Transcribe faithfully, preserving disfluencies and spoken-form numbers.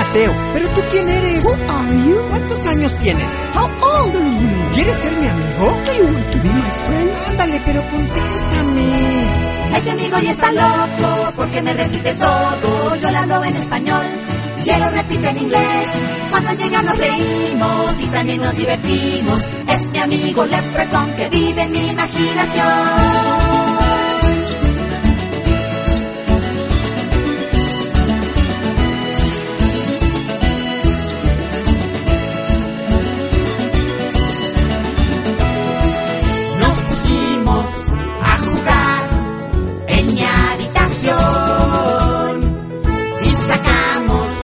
Mateo. ¿Pero tú quién eres? Who are you? ¿Cuántos años tienes? How old are you? ¿Quieres ser mi amigo? Do you want to be my friend? Ándale, pero contéstame. Este amigo ya está loco porque me repite todo. Yo le hablo en español y él lo repite en inglés. Cuando llega nos reímos y también nos divertimos. Es mi amigo Leprechaun que vive en mi imaginación.